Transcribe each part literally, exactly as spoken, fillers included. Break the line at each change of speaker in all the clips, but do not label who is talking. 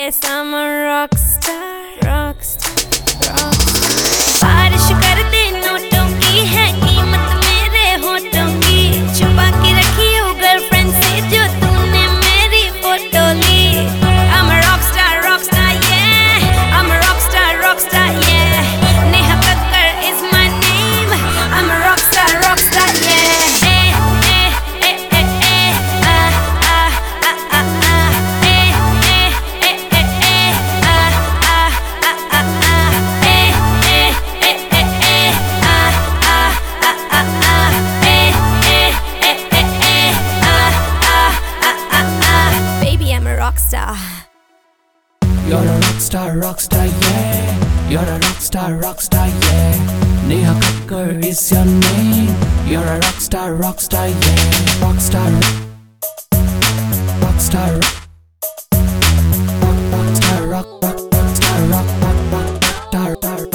Yes, I'm a rock star, rock star, rock star. बारिश कर दे नोटों की है कीमत मेरे होठों की, छुपा के रखी हो गर्लफ्रेंड से जो तूने मेरी फोटो ली। I'm a rock star, rock star, yeah. I'm a rock star, rock star, yeah. Neha Kakkar is my name. I'm a rock star, rock star, yeah. Rockstar.
You're a rockstar, rockstar, yeah. You're a rockstar, rockstar, yeah. Neha Kakkar is your name. You're a rockstar, rockstar, yeah. Rockstar, rockstar, rock, rockstar, rock, rock, rockstar, rock, rock, rock, rockstar, rock.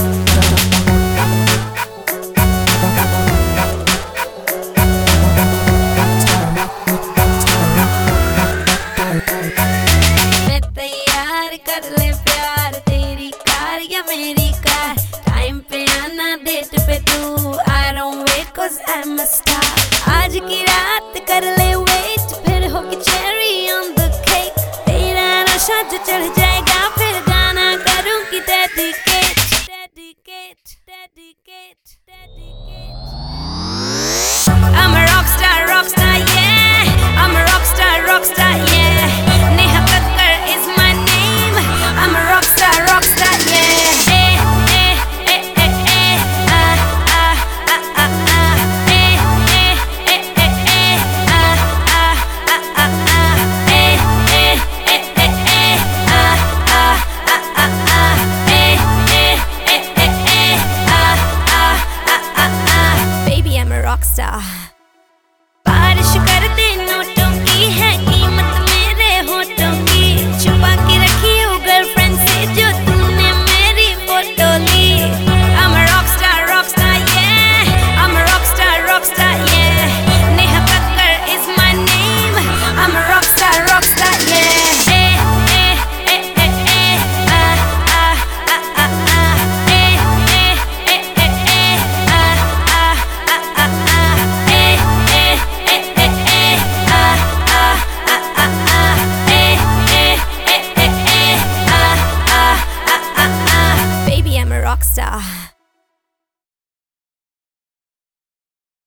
कर ले प्यार तेरी car या मेरी car, time पे आना date पे तू। I don't wait cause I'm a star. आज की रात कर ले wait, फिर होगी cherry on the cake। तेरा नशा जो चढ़ जाएगा फिर गाना करूँगी dedicate, dedicate, dedicate, dedicate। I'm a rockstar, rockstar, yeah. I'm a rockstar, rockstar, yeah. Neha Kakkar is my name. I'm a rockstar, rockstar, yeah. Eh, eh, eh, eh, eh, ah, ah, ah, ah, ah. Eh, eh, eh, eh, eh, ah, ah, ah, ah, ah. Eh, eh, eh, eh, eh, ah, ah, ah, ah, ah. Eh, eh, eh, eh, eh, ah, ah, ah, ah. Baby, I'm a rockstar. बारिश कर दे नोटों की है कीमत मेरे होठों की, छुपा के रखी हो गर्लफ्रेंड से जो तूने मेरी फोटो ली। I'm a rockstar, rockstar, yeah. I'm a rockstar, rockstar, yeah. Neha Kakkar is my name. I'm a rockstar, rockstar, yeah. Eh, eh, eh, eh, eh, ah, ah, ah, ah, ah. Eh, eh, eh, eh, eh, ah, ah, ah, ah, ah. Eh, eh, eh, eh, eh, ah, ah, ah, ah, ah. Eh, eh, eh, eh, eh, ah, ah, ah, ah, ah. Baby, I'm a rockstar.